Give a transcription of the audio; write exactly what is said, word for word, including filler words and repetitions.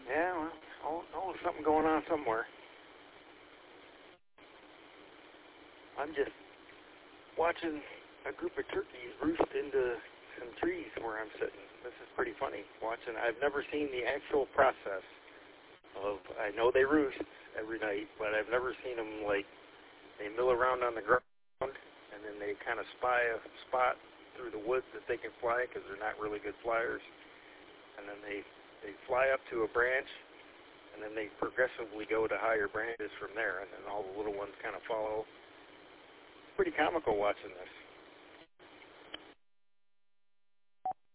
Yeah, well, oh, oh, something going on somewhere. I'm just watching a group of turkeys roost into some trees where I'm sitting. This is pretty funny watching. I've never seen the actual process of, I know they roost every night, but I've never seen them, like, they mill around on the ground, and then they kind of spy a spot through the woods that they can fly because they're not really good flyers. And then they, they fly up to a branch, and then they progressively go to higher branches from there, and then all the little ones kind of follow. Pretty comical watching this.